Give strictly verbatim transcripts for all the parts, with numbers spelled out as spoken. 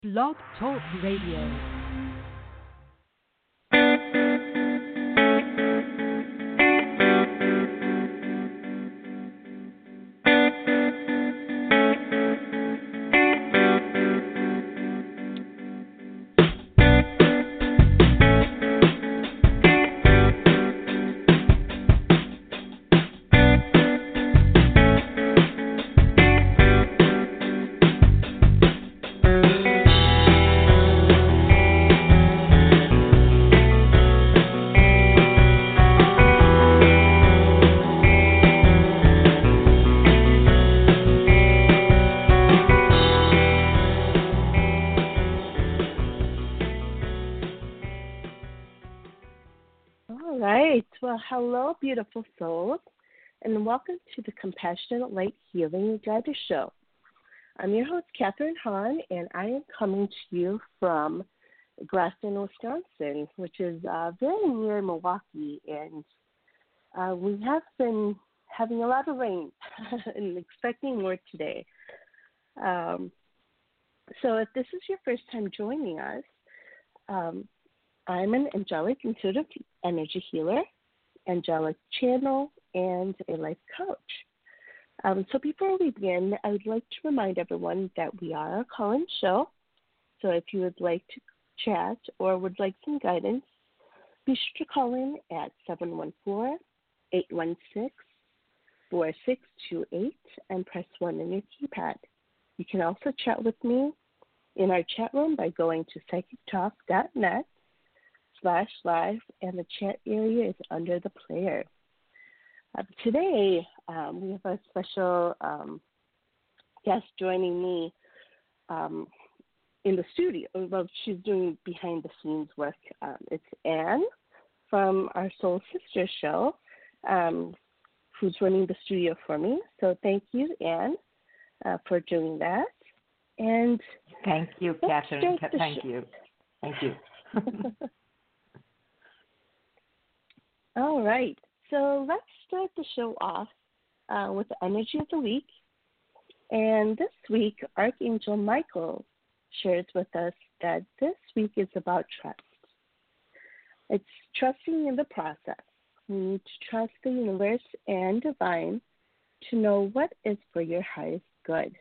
Blog Talk Radio. Well, hello, beautiful souls, and welcome to the Compassionate Light Healing Guided Show. I'm your host, Catherine Hahn, and I am coming to you from Grafton, Wisconsin, which is uh, very near Milwaukee, and uh, we have been having a lot of rain and expecting more today. Um, so if this is your first time joining us, um, I'm an angelic intuitive energy healer, angelic channel, and a life coach. Um, so before we begin, I would like to remind everyone that we are a call-in show. So if you would like to chat or would like some guidance, be sure to call in at seven one four, eight one six, four six two eight and press one on your keypad. You can also chat with me in our chat room by going to psychic talk dot net slash live, and the chat area is under the player. Uh, today, um, we have a special um, guest joining me um, in the studio. Well, she's doing behind-the-scenes work. Um, it's Anne from our Soul Sister show, um, who's running the studio for me. So thank you, Anne, uh, for doing that. And thank you, Catherine. Thank show. you. Thank you. All right, so let's start the show off uh, with the energy of the week. And this week, Archangel Michael shares with us that this week is about trust. It's trusting in the process. We need to trust the universe and divine to know what is for your highest good.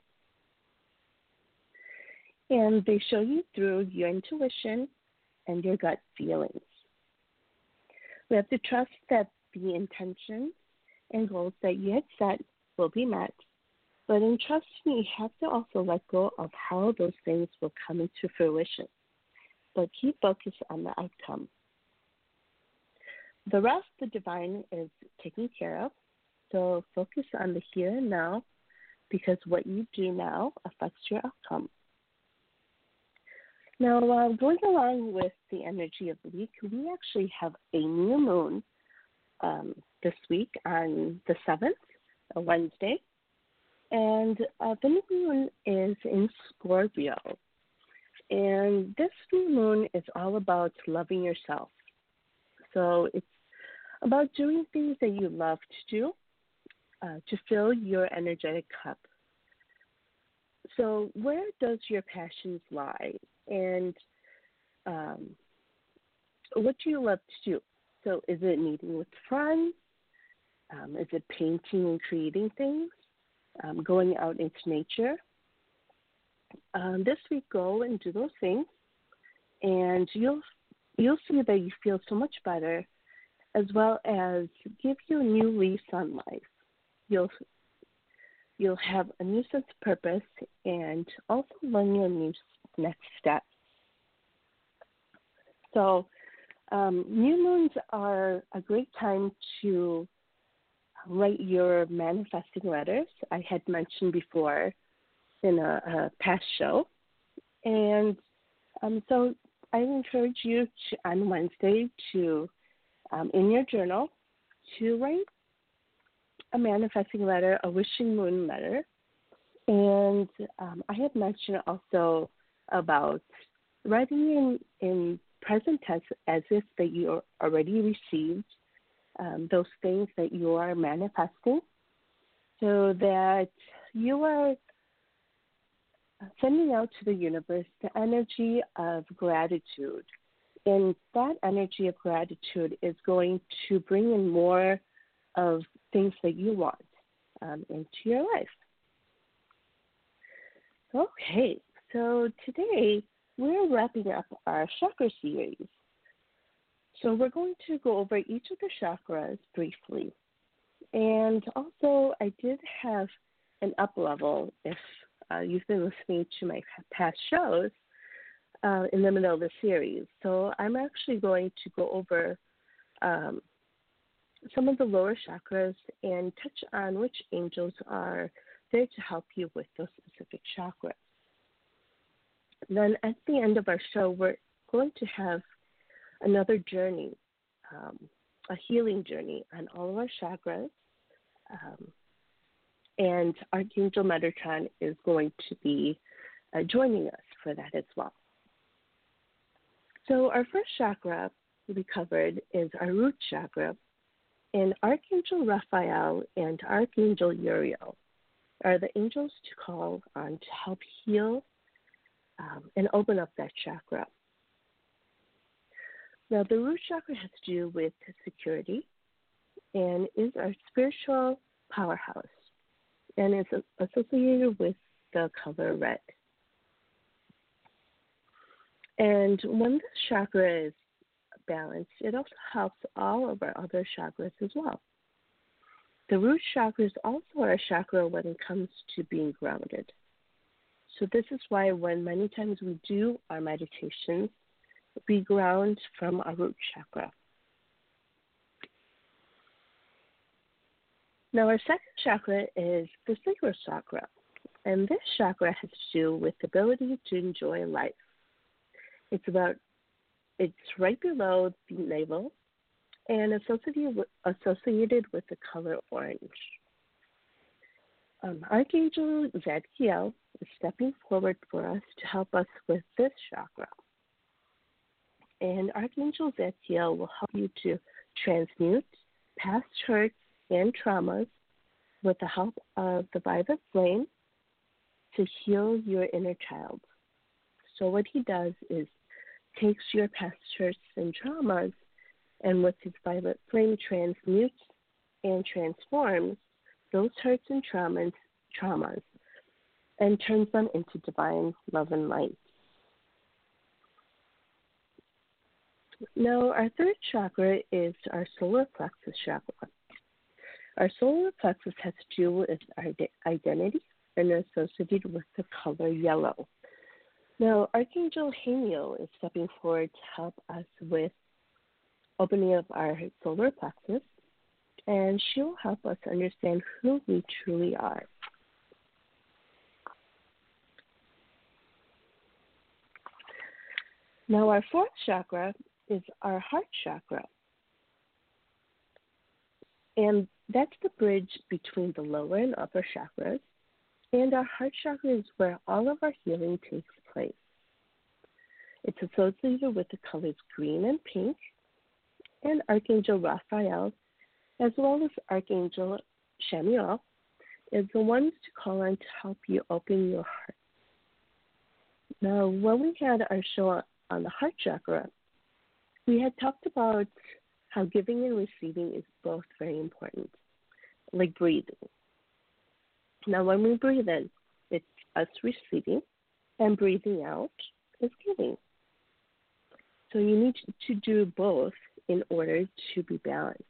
And they show you through your intuition and your gut feelings. We have to trust that the intentions and goals that you had set will be met. But in trusting, you have to also let go of how those things will come into fruition. But keep focused on the outcome. The rest, the divine is taken care of. So focus on the here and now, because what you do now affects your outcome. Now, uh, going along with the energy of the week, we actually have a new moon um, this week on the seventh, a Wednesday. And uh, the new moon is in Scorpio. And this new moon is all about loving yourself. So it's about doing things that you love to do uh, to fill your energetic cup. So where does your passions lie? And um, what do you love to do? So is it meeting with friends? Um, is it painting and creating things? Um, going out into nature? Um, this week, go and do those things, and you'll you'll see that you feel so much better, as well as give you a new lease on life. You'll you'll have a new sense of purpose, and also learn your new next steps. So um, new moons are a great time to write your manifesting letters. I had mentioned before in a, a past show. And um, so I encourage you to, on Wednesday to, um, in your journal, to write a manifesting letter, a wishing moon letter. And um, I had mentioned also about writing in, in present tense as if that you already received um, those things that you are manifesting, so that you are sending out to the universe the energy of gratitude. And that energy of gratitude is going to bring in more of things that you want um, into your life. Okay, so today we're wrapping up our chakra series. So we're going to go over each of the chakras briefly. And also, I did have an up level if uh, you've been listening to my past shows uh, in the middle of the series. So I'm actually going to go over um, some of the lower chakras and touch on which angels are there to help you with those specific chakras. Then at the end of our show, we're going to have another journey, um, a healing journey on all of our chakras. Um, and Archangel Metatron is going to be uh, joining us for that as well. So our first chakra we covered is our root chakra, and Archangel Raphael and Archangel Uriel are the angels to call on to help heal um, and open up that chakra. Now, the root chakra has to do with security and is our spiritual powerhouse and is associated with the color red. And when this chakra is balanced, it also helps all of our other chakras as well. The root chakra is also our chakra when it comes to being grounded. So this is why when many times we do our meditations, we ground from our root chakra. Now our second chakra is the sacral chakra, and this chakra has to do with the ability to enjoy life. It's about, it's right below the navel and associated with, associated with the color orange. Um, Archangel Zadkiel is stepping forward for us to help us with this chakra. And Archangel Zadkiel will help you to transmute past hurts and traumas with the help of the violet flame to heal your inner child. So what he does is takes your past hurts and traumas and with his violet flame transmutes and transforms those hurts and traumas, traumas and turns them into divine love and light. Now, our third chakra is our solar plexus chakra. Our solar plexus has to do with our identity and is associated with the color yellow. Now, Archangel Haniel is stepping forward to help us with opening up our solar plexus, and she will help us understand who we truly are. Now, our fourth chakra is our heart chakra. And that's the bridge between the lower and upper chakras. And our heart chakra is where all of our healing takes place. It's associated with the colors green and pink, and Archangel Raphael, as well as Archangel Chamuel, is the ones to call on to help you open your heart. Now, when we had our show on the heart chakra, we had talked about how giving and receiving is both very important, like breathing. Now, when we breathe in, it's us receiving, and breathing out is giving. So you need to do both in order to be balanced.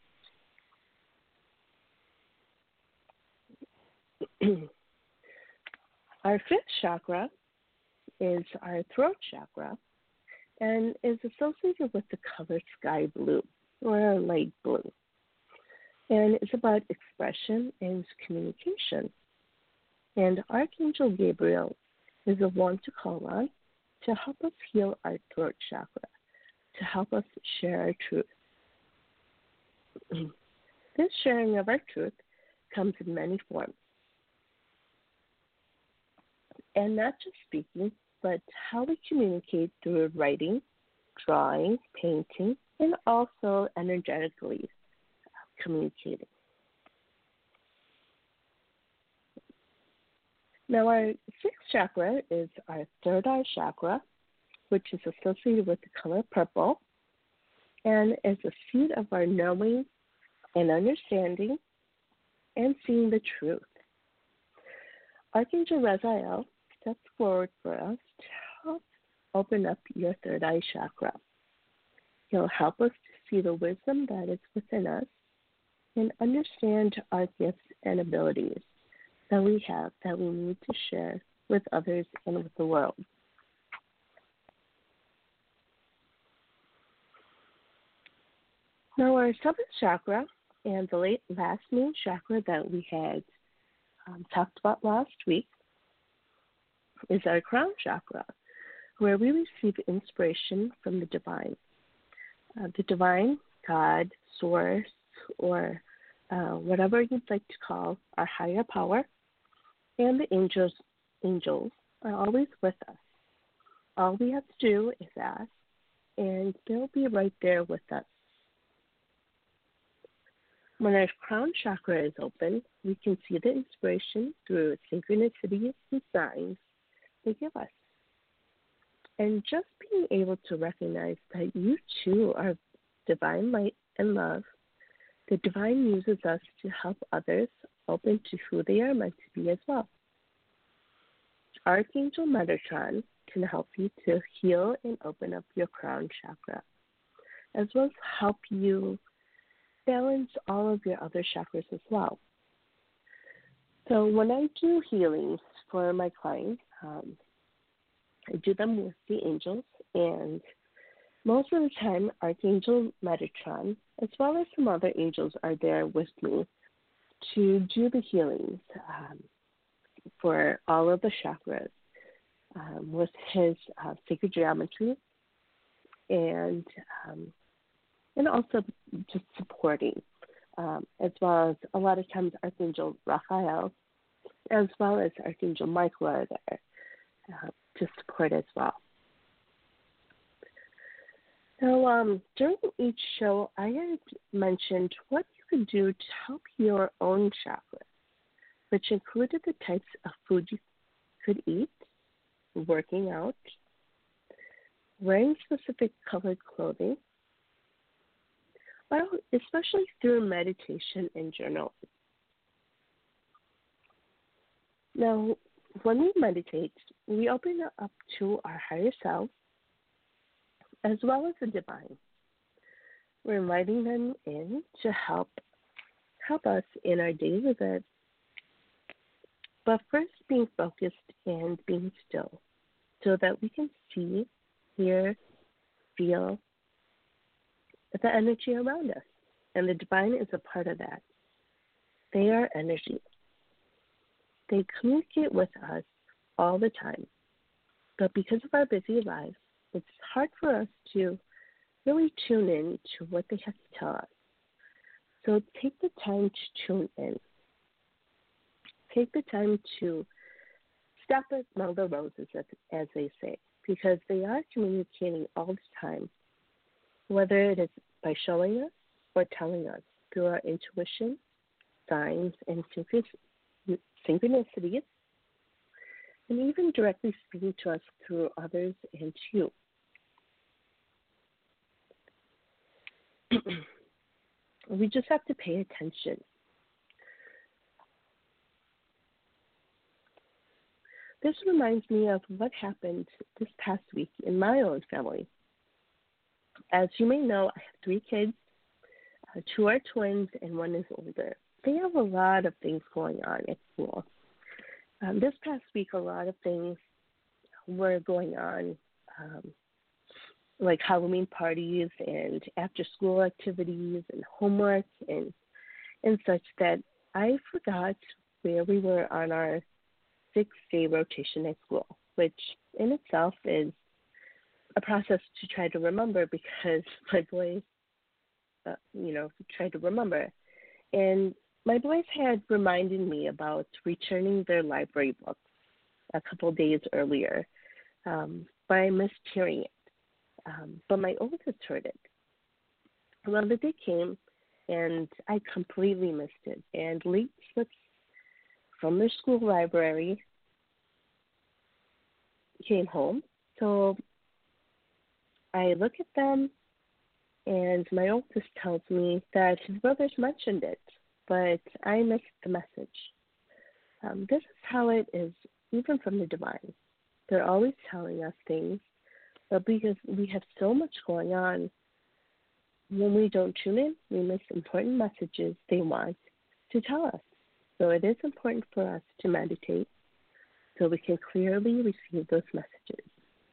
Our fifth chakra is our throat chakra and is associated with the color sky blue or light blue. And it's about expression and communication. And Archangel Gabriel is the one to call on to help us heal our throat chakra, to help us share our truth. This sharing of our truth comes in many forms. And not just speaking, but how we communicate through writing, drawing, painting, and also energetically communicating. Now, our sixth chakra is our third eye chakra, which is associated with the color purple and is the seat of our knowing and understanding and seeing the truth. Archangel Raziel steps forward for us to help open up your third eye chakra. He'll help us to see the wisdom that is within us and understand our gifts and abilities that we have that we need to share with others and with the world. Now, our seventh chakra and the late last main chakra that we had um, talked about last week is our crown chakra, where we receive inspiration from the divine. Uh, the divine, God, source, or uh, whatever you'd like to call our higher power, and the angels, angels are always with us. All we have to do is ask, and they'll be right there with us. When our crown chakra is open, we can see the inspiration through synchronicities and signs they give us. And just being able to recognize that you too are divine light and love, the divine uses us to help others open to who they are meant to be as well. Archangel Metatron can help you to heal and open up your crown chakra, as well as help you balance all of your other chakras as well. So when I do healings for my clients, um, I do them with the angels, and most of the time, Archangel Metatron, as well as some other angels, are there with me to do the healings um, for all of the chakras um, with his uh, sacred geometry, and um, and also just supporting, um, as well as a lot of times Archangel Raphael, as well as Archangel Michael are there uh, to support as well. So um, during each show, I had mentioned what you could do to help your own chakra, which included the types of food you could eat, working out, wearing specific colored clothing, well, especially through meditation and journaling. Now, when we meditate, we open up to our higher self as well as the divine. We're inviting them in to help help us in our daily lives, but first being focused and being still so that we can see, hear, feel the energy around us. And the divine is a part of that. They are energy. They communicate with us all the time. But because of our busy lives, it's hard for us to really tune in to what they have to tell us. So take the time to tune in. Take the time to stop and smell the roses, as, as they say, because they are communicating all the time, whether it is by showing us or telling us through our intuition, signs, and synchronicities, and even directly speaking to us through others and you. We just have to pay attention. This reminds me of what happened this past week in my own family. As you may know, I have three kids. Uh, two are twins and one is older. They have a lot of things going on at school. Um, this past week, a lot of things were going on, um, like Halloween parties and after-school activities and homework and and such, that I forgot where we were on our six-day rotation at school, which in itself is a process to try to remember because my boys, uh, you know, tried to remember. And my boys had reminded me about returning their library books a couple days earlier, um, but I missed hearing it. Um, but my oldest heard it. Well, the day came, and I completely missed it. And late slips from their school library came home. So I look at them, and my oldest tells me that his brothers mentioned it, but I missed the message. Um, this is how it is, even from the divine. They're always telling us things, but because we have so much going on, when we don't tune in, we miss important messages they want to tell us. So it is important for us to meditate so we can clearly receive those messages.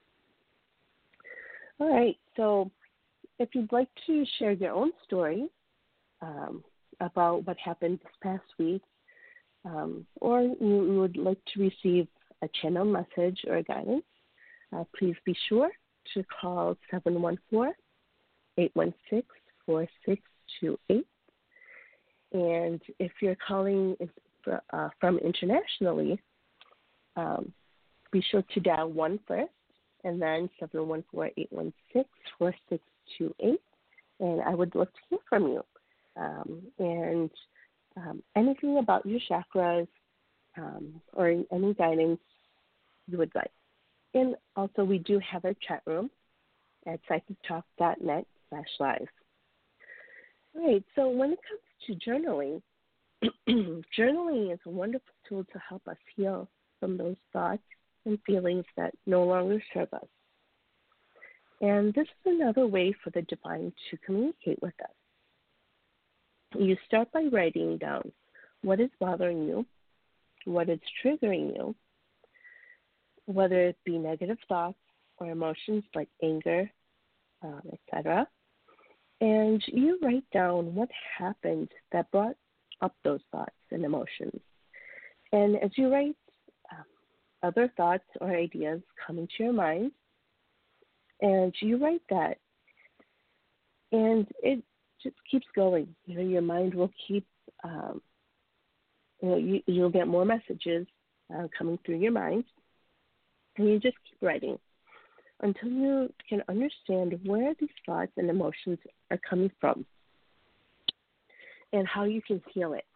All right, so if you'd like to share your own story um, about what happened this past week, um, or you would like to receive a channel message or a guidance, uh, please be sure to call seven one four, eight one six, four six two eight. And if you're calling uh, from internationally, um, be sure to dial one first, and then seven one four, eight one six, four six two eight. And I would love to hear from you. Um, and um, anything about your chakras um, or any guidance you would like. And also, we do have a chat room at psychic talk dot net slash live. All right, so when it comes to journaling, journaling is a wonderful tool to help us heal from those thoughts and feelings that no longer serve us. And this is another way for the divine to communicate with us. You start by writing down what is bothering you, what is triggering you, whether it be negative thoughts or emotions like anger, um, et cetera. And you write down what happened that brought up those thoughts and emotions. And as you write, um, other thoughts or ideas come into your mind, and you write that, and it just keeps going. You know, your mind will keep, um, you know, you, you'll get more messages uh, coming through your mind, and you just keep writing until you can understand where these thoughts and emotions are coming from and how you can heal it.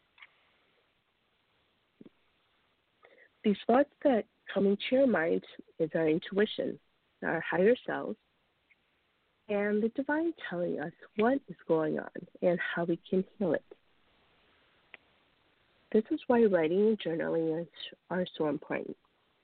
These thoughts that come into your mind is our intuition, our higher selves, and the divine telling us what is going on and how we can heal it. This is why writing and journaling is, are so important.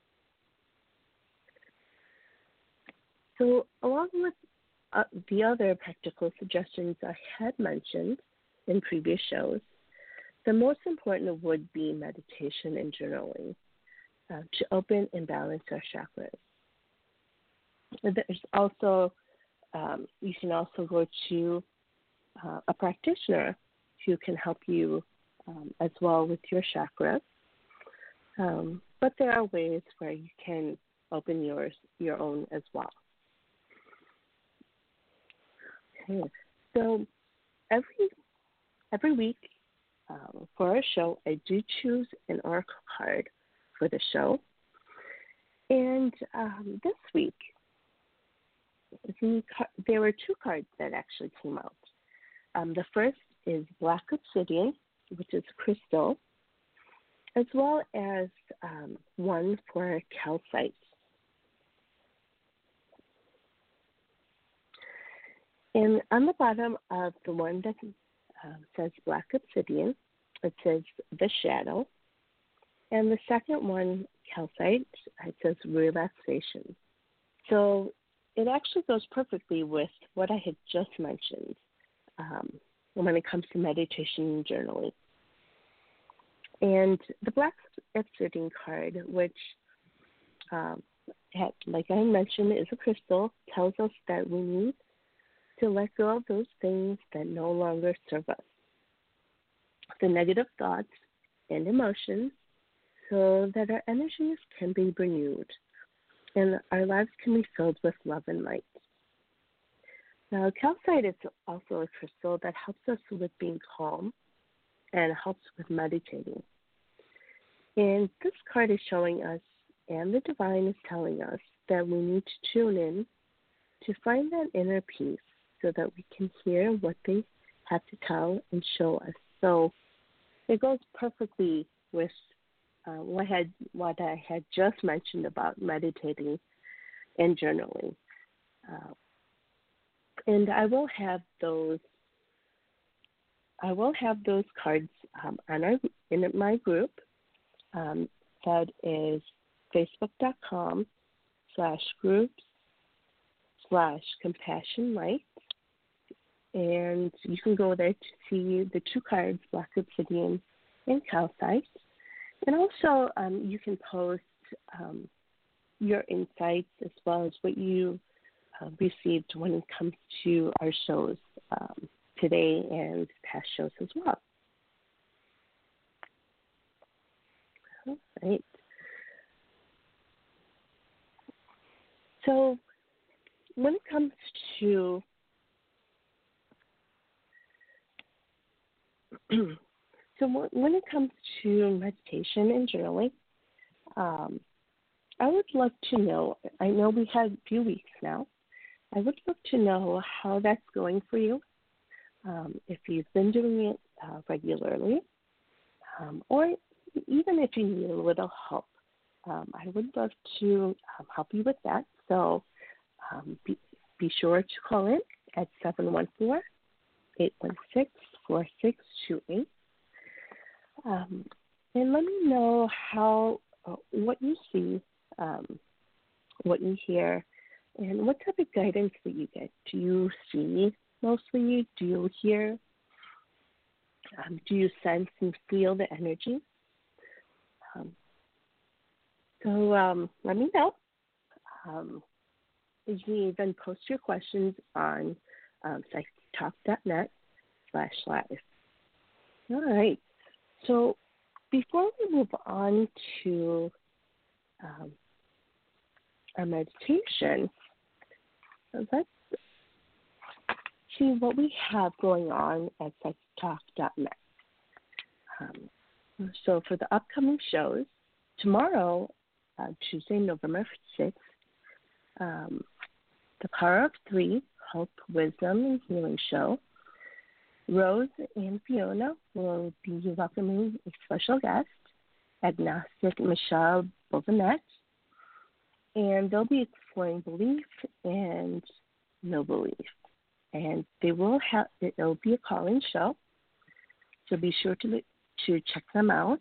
So along with uh, the other practical suggestions I had mentioned in previous shows, the most important would be meditation and journaling uh, to open and balance our chakras. There's also, um, you can also go to uh, a practitioner who can help you um, as well with your chakras. Um, but there are ways where you can open yours, your own as well. Okay, so every every week um, for our show, I do choose an oracle card for the show. And um, this week, the, there were two cards that actually came out. Um, the first is Black Obsidian, which is crystal, as well as um, one for calcite. And on the bottom of the one that uh, says Black Obsidian, it says The Shadow. And the second one, calcite, it says Relaxation. So it actually goes perfectly with what I had just mentioned um, when it comes to meditation and journaling. And the Black Obsidian card, which, um, had, like I mentioned, is a crystal, tells us that we need to let go of those things that no longer serve us, the negative thoughts and emotions, so that our energies can be renewed and our lives can be filled with love and light. Now, calcite is also a crystal that helps us with being calm and helps with meditating. And this card is showing us, and the divine is telling us, that we need to tune in to find that inner peace so that we can hear what they have to tell and show us. So it goes perfectly with uh, what had what I had just mentioned about meditating and journaling. Uh, and I will have those. I will have those cards um, on our in my group. Um, that is facebook.com slash groups slash compassion light. And you can go there to see the two cards, Black Obsidian and Calcite. And also um, you can post um, your insights as well as what you uh, received when it comes to our shows um, today and past shows as well. All right. So when it comes to so when it comes to meditation and journaling, um, I would love to know. I know we had a few weeks now. I would love to know how that's going for you. Um, if you've been doing it uh, regularly, um, or even if you need a little help, um, I would love to um, help you with that. So um, be, be sure to call in at seven one four, eight one six, four six two eight. Um, and let me know how, uh, what you see, um, what you hear, and what type of guidance that you get. Do you see mostly? Do you hear? Um, do you sense and feel the energy? Um, so um, let me know. Um, you can even post your questions on um, psychic talk dot net slash live. All right. So before we move on to um, our meditation, let's see what we have going on at psychic talk dot net. Um, so for the upcoming shows, tomorrow, uh, Tuesday, November sixth, um, the Power of Three, Hope, Wisdom, and Healing Show. Rose and Fiona will be welcoming a special guest, agnostic Michelle Bovanet, and they'll be exploring belief and no belief. And they will have it'll be a call-in show, so be sure to to check them out.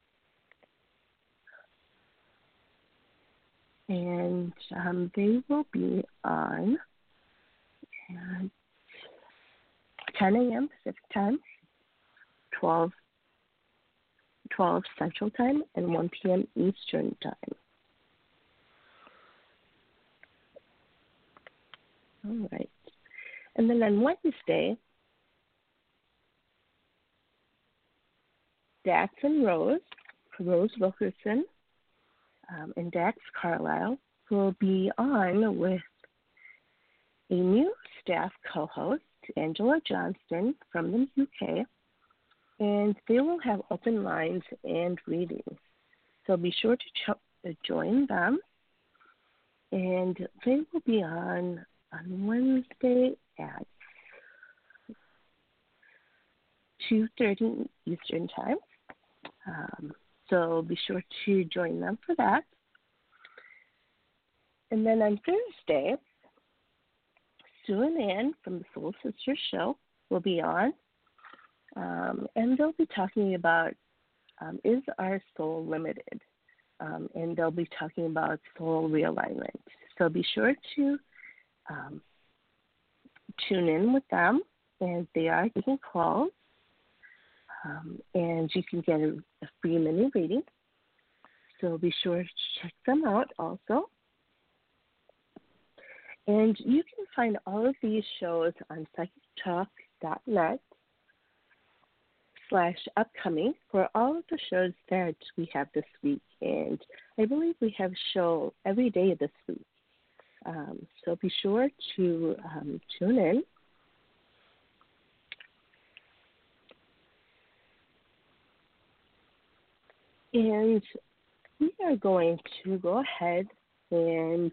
And um, they will be on uh, ten a.m. Pacific time, twelve, twelve Central time, and one p.m. Eastern time. All right. And then on Wednesday, Dax and Rose, Rose Wilkerson, um, and Dax Carlisle will be on with a new staff co-host, Angela Johnston from the U K, and they will have open lines and readings. So be sure to ch- join them, and they will be on on Wednesday at two thirty Eastern time. Um, so be sure to join them for that. And then on Thursday, Sue and Ann from the Soul Sisters Show will be on, um, and they'll be talking about um, is our soul limited? Um, and they'll be talking about soul realignment. So be sure to um, tune in with them, and they are taking calls, um, and you can get a, a free mini reading. So be sure to check them out also. And you can find all of these shows on psychic talk dot net slash upcoming for all of the shows that we have this week. And I believe we have a show every day this week. Um, so be sure to um, tune in. And we are going to go ahead and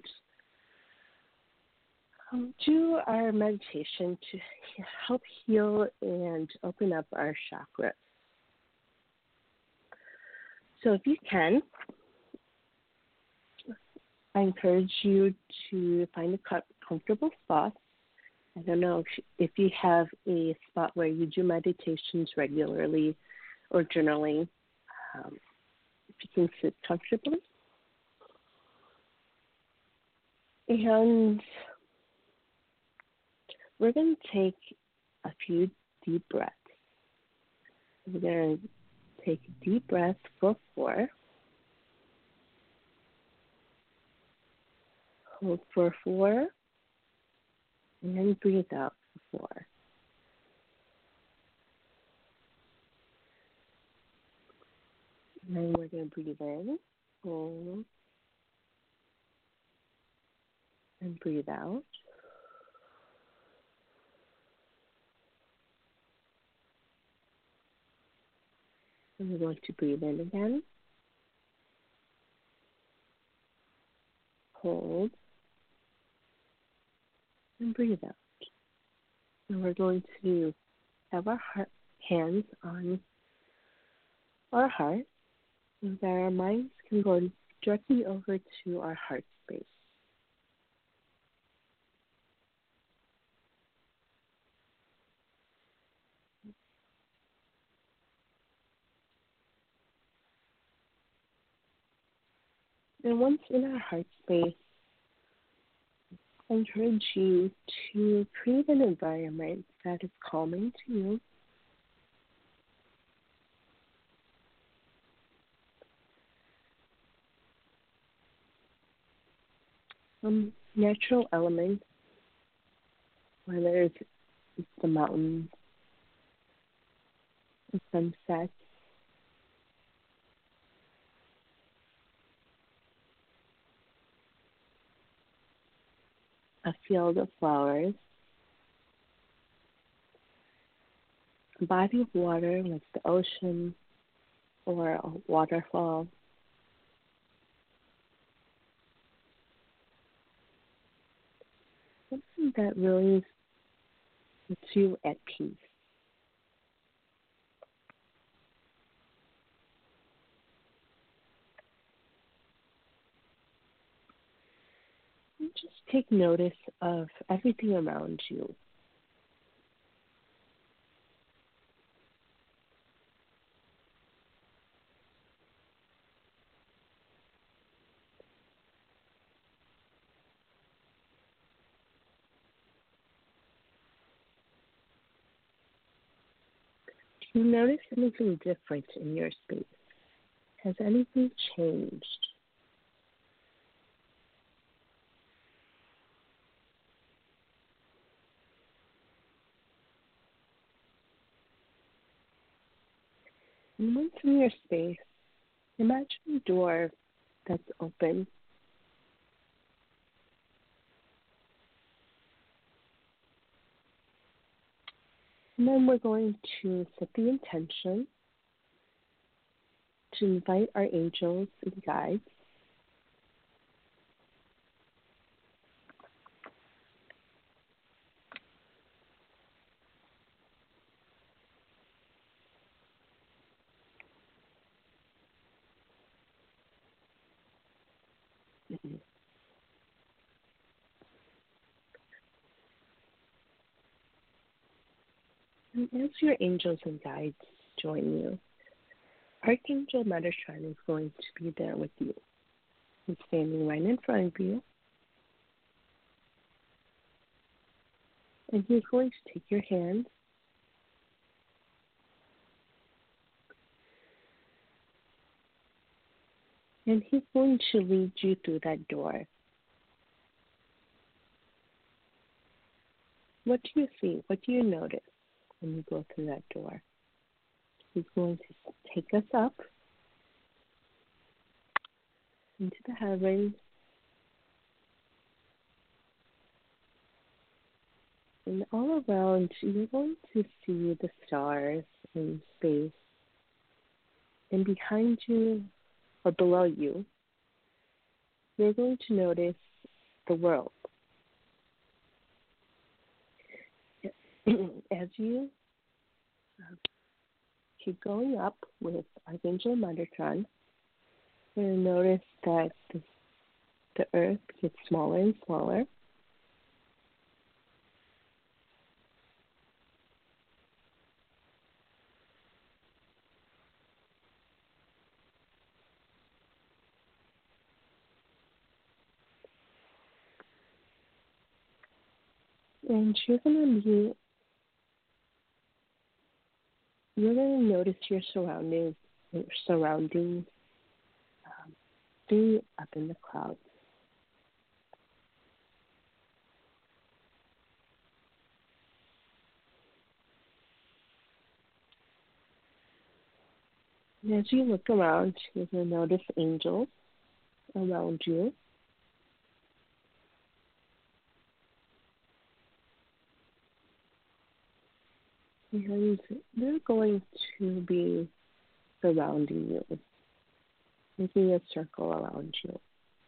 um, do our meditation to help heal and open up our chakras. So if you can, I encourage you to find a co- comfortable spot. I don't know if, if you have a spot where you do meditations regularly or journaling. Um, if you can sit comfortably. And we're going to take a few deep breaths. We're going to take a deep breath for four. Hold for four. And then breathe out for four. And then we're going to breathe in. Hold. And breathe out. And we're going to breathe in again. Hold. And breathe out. And we're going to have our heart, hands on our heart so that our minds can go directly over to our heart space. And once in our heart space, I encourage you to create an environment that is calming to you. Some natural elements, whether it's the mountains, the sunset, a field of flowers, a body of water like the ocean or a waterfall. Something that really puts you at peace. And just take notice of everything around you. Do you notice anything different in your space? Has anything changed? And once in your space, imagine a door that's open. And then we're going to set the intention to invite our angels and guides and as your angels and guides join you, Archangel Metatron is going to be there with you. He's standing right in front of you. And he's going to take your hand and he's going to lead you through that door. What do you see? What do you notice when you go through that door? He's going to take us up into the heavens. And all around, you're going to see the stars in space. And behind you, or below you, you're going to notice the world. As you uh, keep going up with Archangel Metatron, You're going to notice that the, the earth gets smaller and smaller. And you're going to be, you're going to notice your surroundings, your surroundings um, be up in the clouds. And as you look around, you're going to notice angels around you. And they're going to be surrounding you, making a circle around you.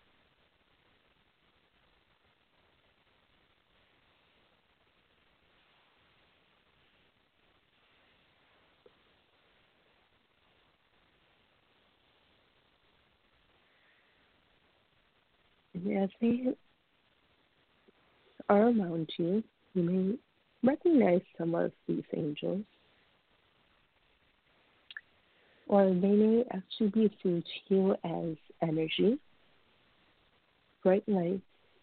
And as they are around you, you may recognize some of these angels, or they may actually be seen to you as energy, bright light,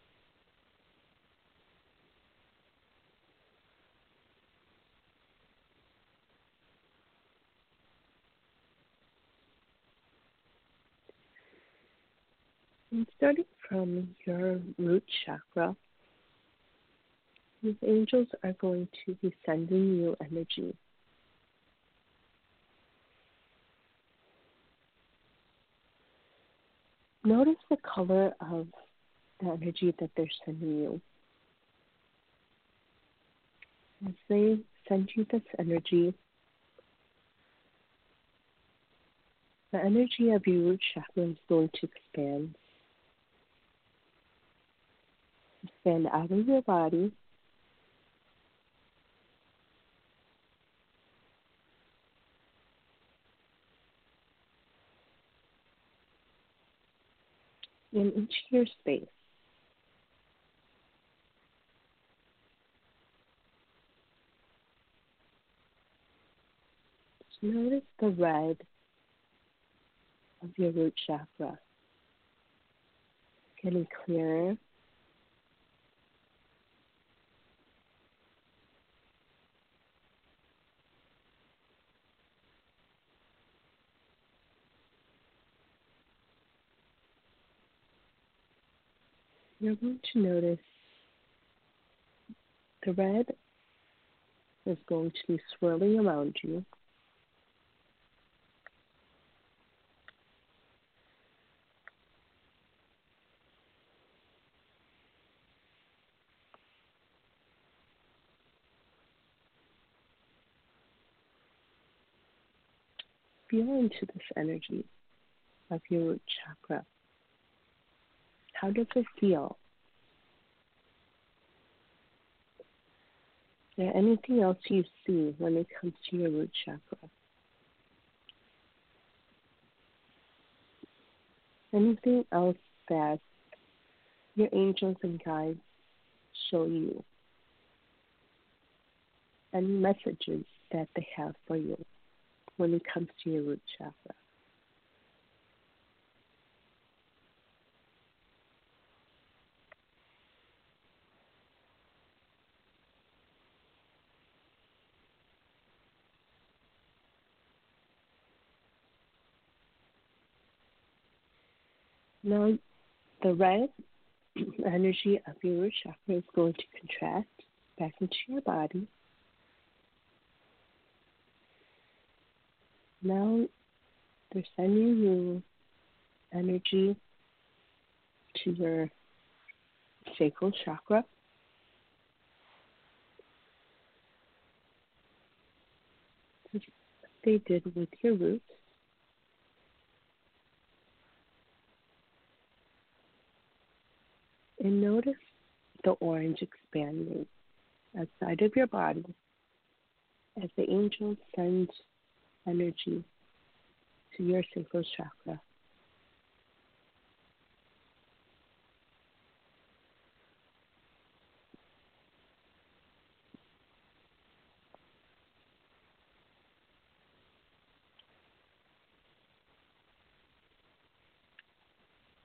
and starting from your root chakra, these angels are going to be sending you energy. Notice the color of the energy that they're sending you. As they send you this energy, the energy of your root chakra is going to expand. Expand out of your body. And into your space. Just notice the red of your root chakra getting clearer. You're going to notice the red is going to be swirling around you. Feel into this energy of your root chakra. How does it feel? Is there anything else you see when it comes to your root chakra? Anything else that your angels and guides show you? Any messages that they have for you when it comes to your root chakra? Now, the red energy of your root chakra is going to contract back into your body. Now, they're sending you energy to your sacral chakra. Just like they did with your roots. And notice the orange expanding outside of your body as the angels send energy to your sacral chakra.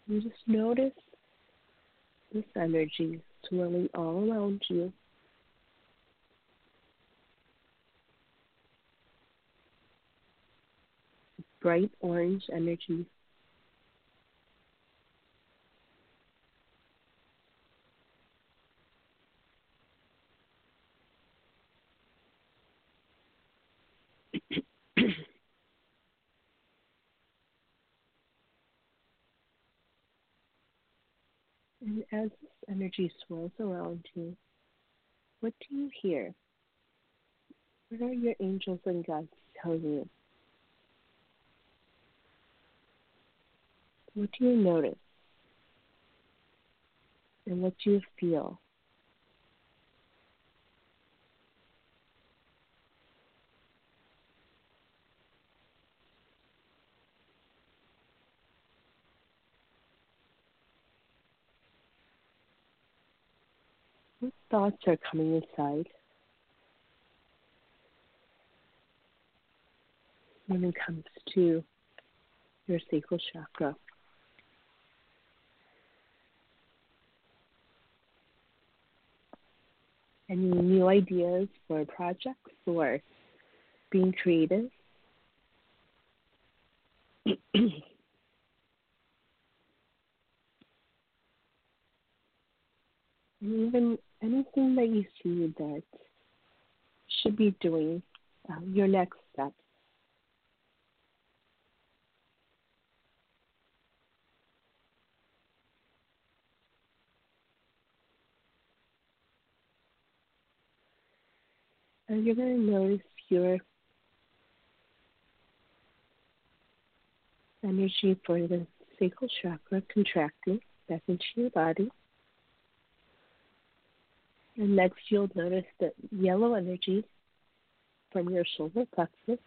And just notice this energy swirling all around you. Bright orange energy. And as this energy swirls around you, what do you hear? What are your angels and guides telling you? What do you notice? And what do you feel? What thoughts are coming inside when it comes to your sacral chakra? Any new ideas for projects or being creative? And even anything that you see that should be doing, uh, your next steps. And you're going to notice your energy for the sacral chakra contracting back into your body. And next you'll notice the yellow energy from your solar plexus.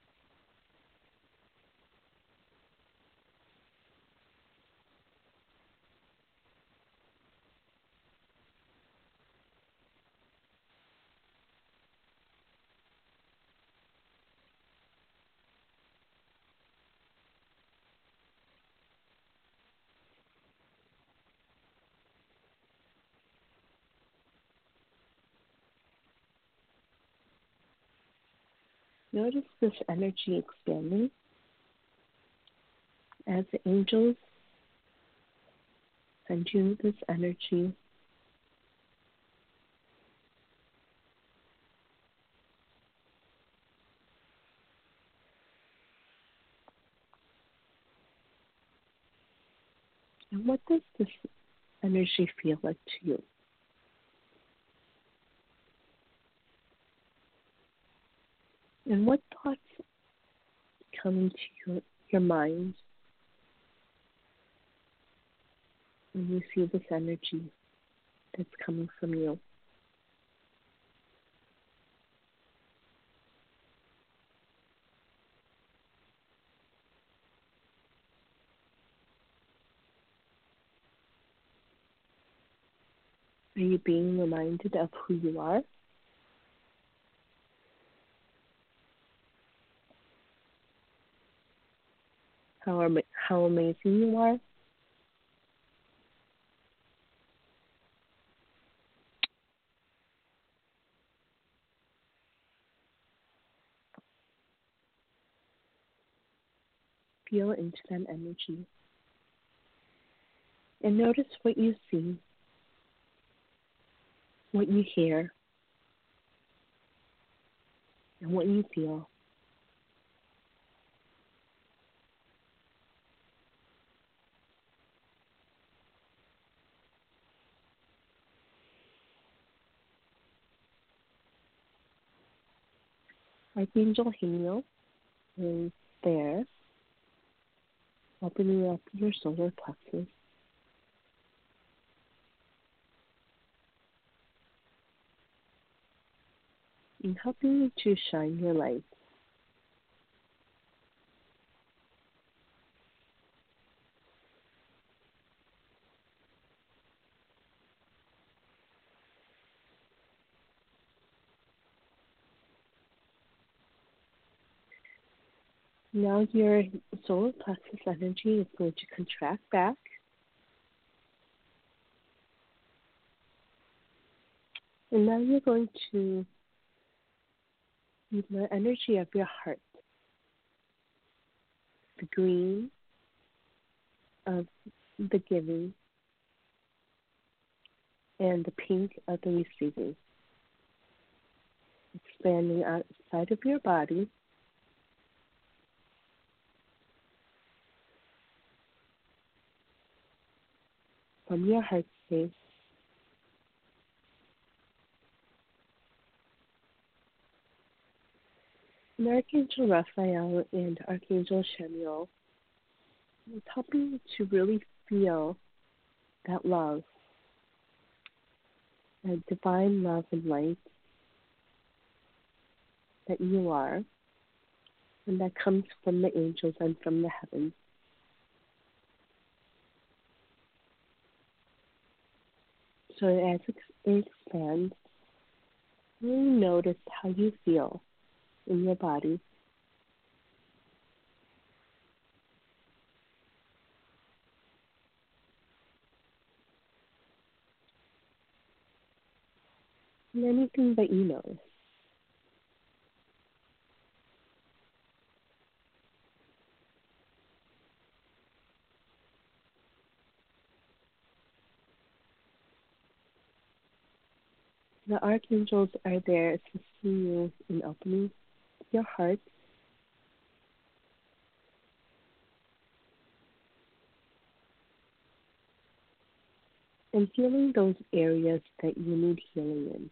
Notice this energy expanding as the angels send you this energy. And what does this energy feel like to you? And what thoughts come into your, your mind when you see this energy that's coming from you? Are you being reminded of who you are? How, am- how amazing you are? Feel into that energy. And notice what you see, what you hear, and what you feel. Archangel Haniel is there, opening up your solar plexus. And helping you to shine your light. Now your solar plexus energy is going to contract back And now you're going to use the energy of your heart, the green of the giving, and the pink of the receiving, expanding outside of your body, from your heart space, and Archangel Raphael and Archangel Chamuel is helping you to really feel that love, that divine love and light that you are, and that comes from the angels and from the heavens. So as it expands, really notice how you feel in your body. And anything that you notice. The archangels are there assisting you in opening your heart and healing those areas that you need healing in.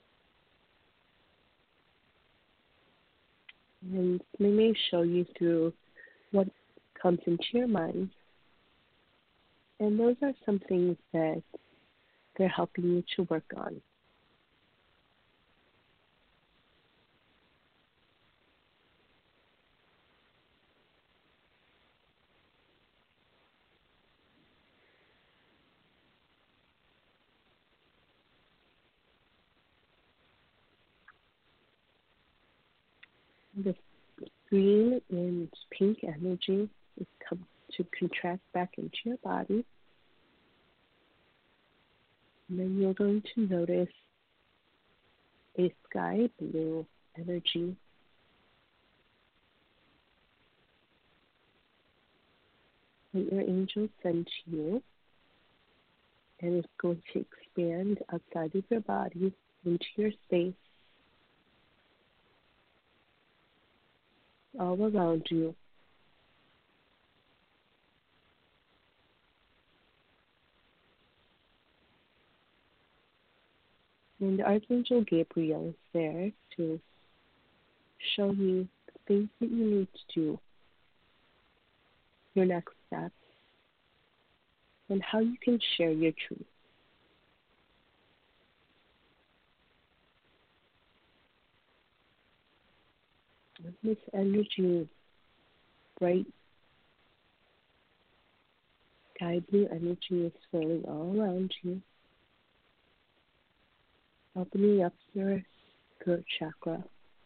And they may show you through what comes into your mind. And those are some things that they're helping you to work on. The green and pink energy is come to contract back into your body. And then you're going to notice a sky blue energy that your angels send to you. And it's going to expand outside of your body into your space, all around you. And Archangel Gabriel is there to show you the things that you need to do, your next steps, and how you can share your truth. This energy, bright sky blue energy, is swirling all around you, opening up your throat chakra.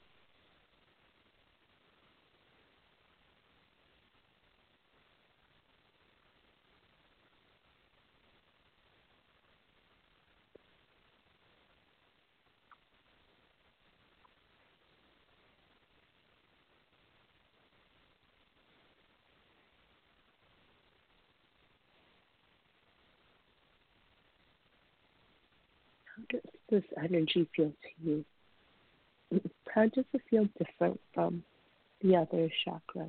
How does this energy feel to you? How does it feel different from the other chakras?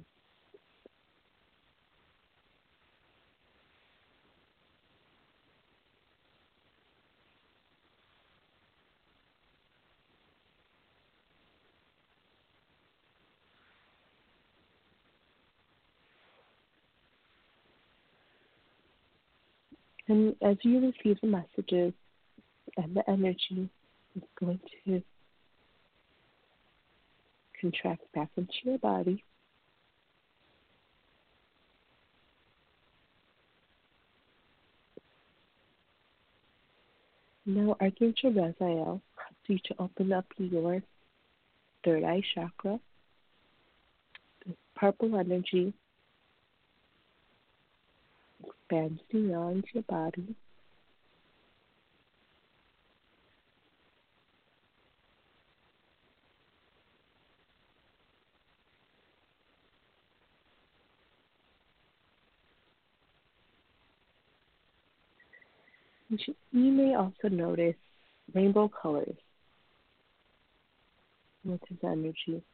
And as you receive the messages and the energy is going to contract back into your body, now Archangel Raphael helps you to open up your third eye chakra. This purple energy expands beyond your body, You may also notice rainbow colors with his energy.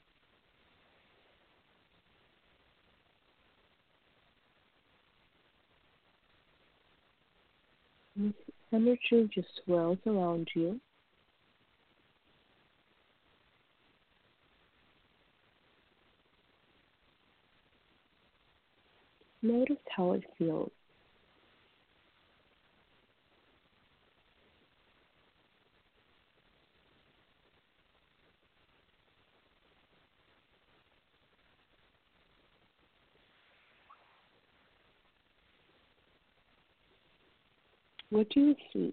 This energy just swirls around you. Notice how it feels. What do you see?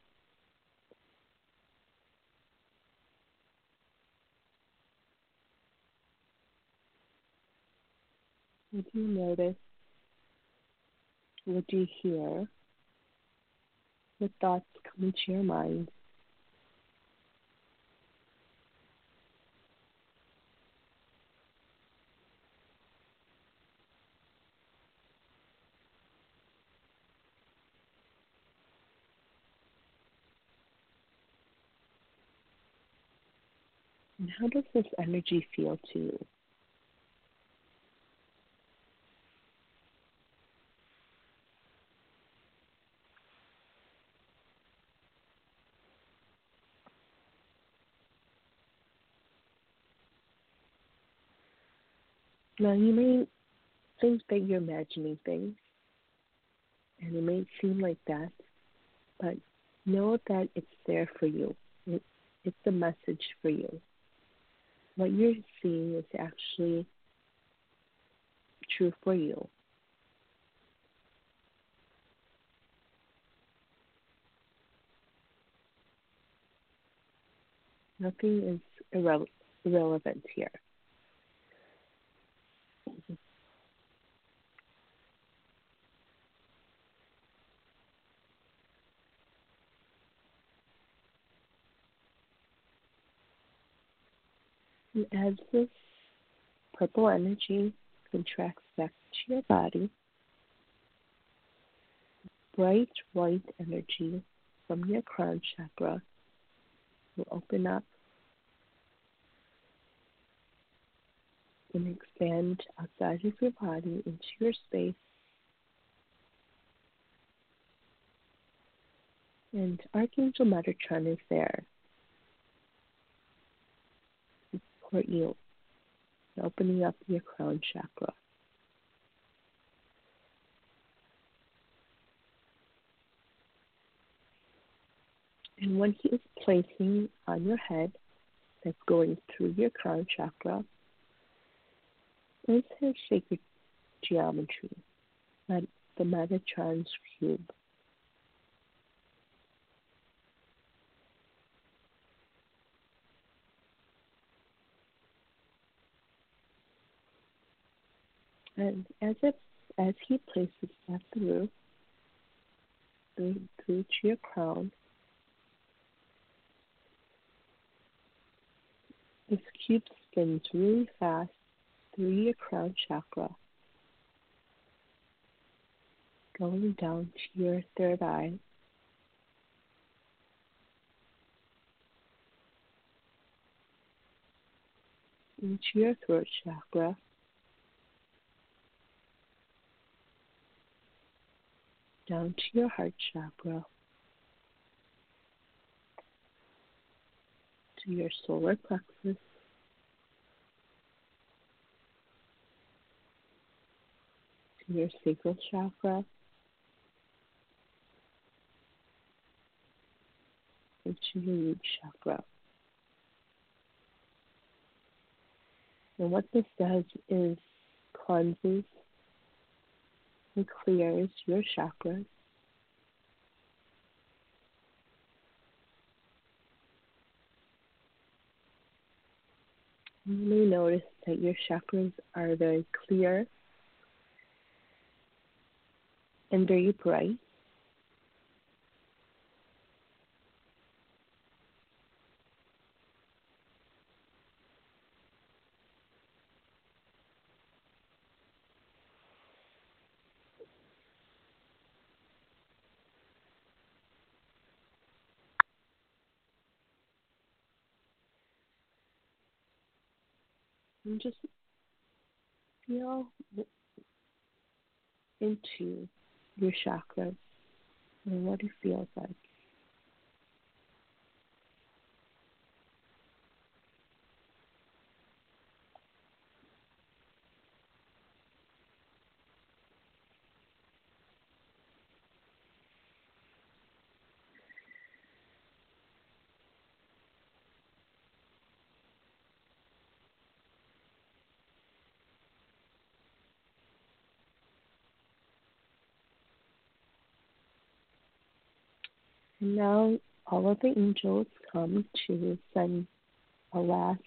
What do you notice? What do you hear? What thoughts come into your mind? And how does this energy feel to you? Now, you may think that you're imagining things, and it may seem like that, but know that it's there for you. It, it's a message for you. What you're seeing is actually true for you. Nothing is irre- irrelevant here. And as this purple energy contracts back to your body, bright white energy from your crown chakra will open up and expand outside of your body into your space. And Archangel Metatron is there to support you in opening up your crown chakra. And what he is placing on your head that's going through your crown chakra is his sacred geometry, the Metatron's cube. And as it as he places that through, through, through to your crown, this cube spins really fast through your crown chakra, going down to your third eye, into your throat chakra, down to your heart chakra, to your solar plexus, to your sacral chakra, and to your root chakra. And what this does is cleanses and clears your chakras. You may notice that your chakras are very clear and very bright. And just feel into your chakras and what it feels like. And now all of the angels come to send a last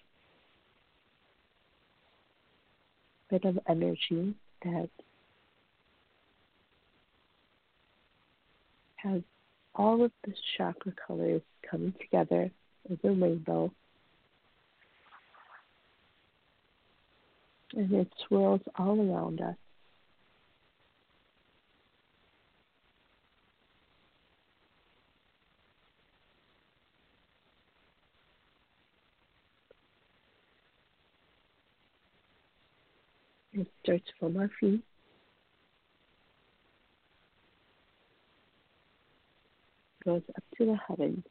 bit of energy that has all of the chakra colors coming together as a rainbow. And it swirls all around us. It starts from our feet, goes up to the heavens.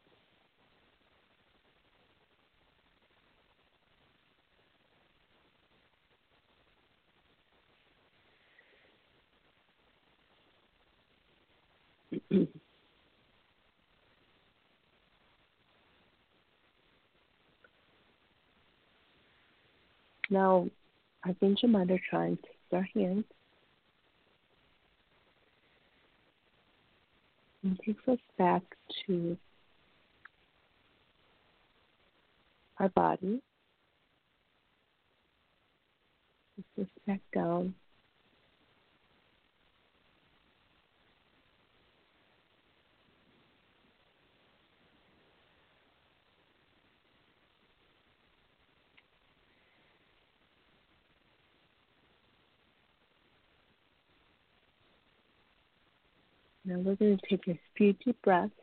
Now, Archangel Metatron takes our hands and takes us back to our body. Takes us back down. Now we're going to take a few deep breaths.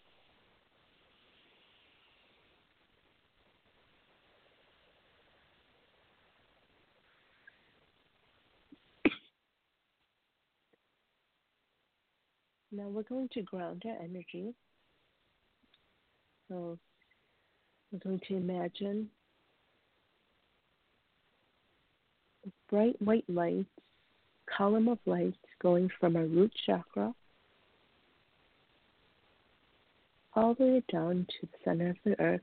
Now we're going to ground our energy. So we're going to imagine a bright white light, column of light going from our root chakra all the way down to the center of the earth.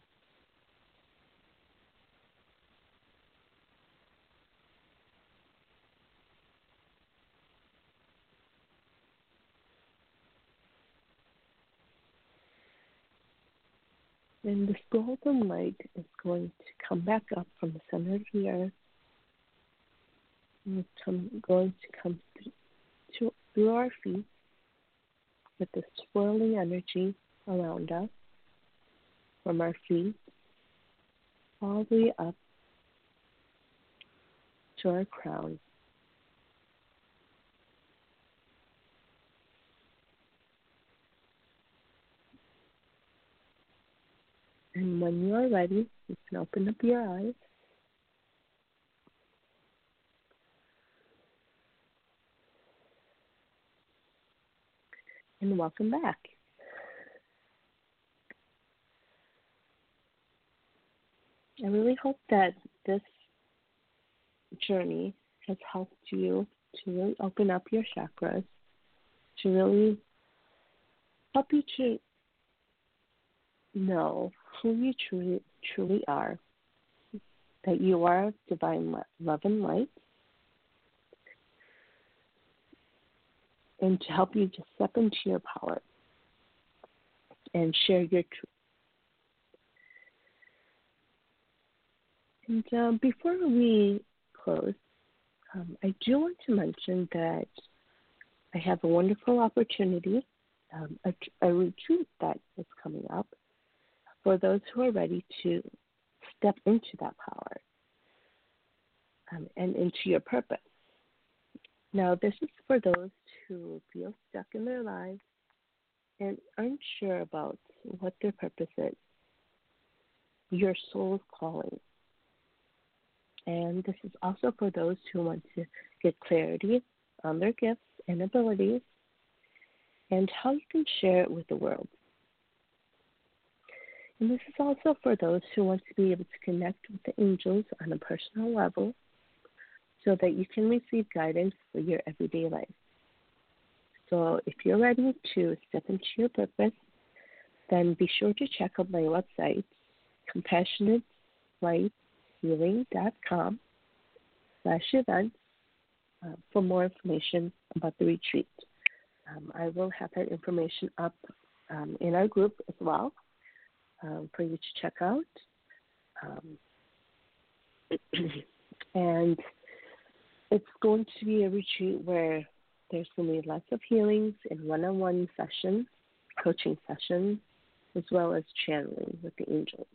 And this golden light is going to come back up from the center of the earth. And it's come, going to come through, to, through our feet with the swirling energy around us from our feet all the way up to our crown. And when you are ready, you can open up your eyes. And welcome back. I really hope that this journey has helped you to really open up your chakras, to really help you to know who you truly, truly are, that you are divine love and light, and to help you to step into your power and share your truth. And um, before we close, um, I do want to mention that I have a wonderful opportunity, um, a, a retreat that is coming up for those who are ready to step into that power um, and into your purpose. Now, this is for those who feel stuck in their lives and aren't sure about what their purpose is, your soul's calling. And this is also for those who want to get clarity on their gifts and abilities and how you can share it with the world. And this is also for those who want to be able to connect with the angels on a personal level so that you can receive guidance for your everyday life. So if you're ready to step into your purpose, then be sure to check out my website, compassionate light healing dot com slash events uh, for more information about the retreat. Um, I will have that information up um, in our group as well um, for you to check out. Um, and it's going to be a retreat where there's going to be lots of healings and one-on-one sessions, coaching sessions, as well as channeling with the angels.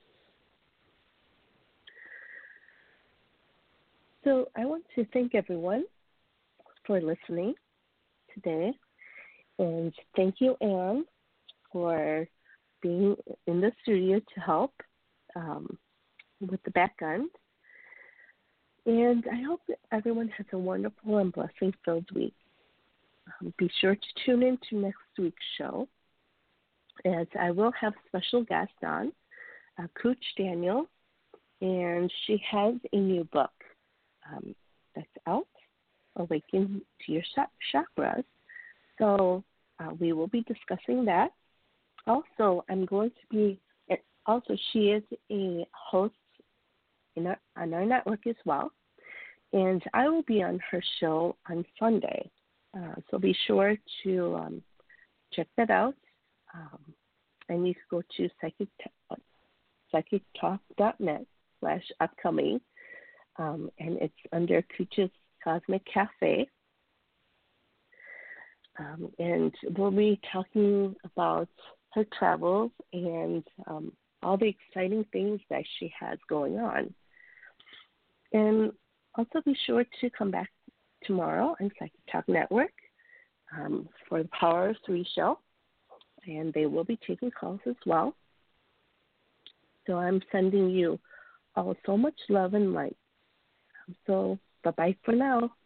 So I want to thank everyone for listening today. And thank you, Anne, for being in the studio to help um, with the background. And I hope that everyone has a wonderful and blessing-filled week. Um, be sure to tune in to next week's show, as I will have a special guest on, uh, Coach Daniel, and she has a new book um, that's out, Awaken to Your Chakras. So uh, we will be discussing that. Also, I'm going to be, also she is a host in our, on our network as well, and I will be on her show on Sunday. Uh, so be sure to um, check that out. Um, and you can go to psychic, psychic talk dot net slash upcoming, um, and it's under Kucha's Cosmic Cafe. Um, and we'll be talking about her travels and um, all the exciting things that she has going on. And also be sure to come back tomorrow on Psychic Talk Network um, for the Power of Three show, and they will be taking calls as well. So I'm sending you all so much love and light. So bye-bye for now.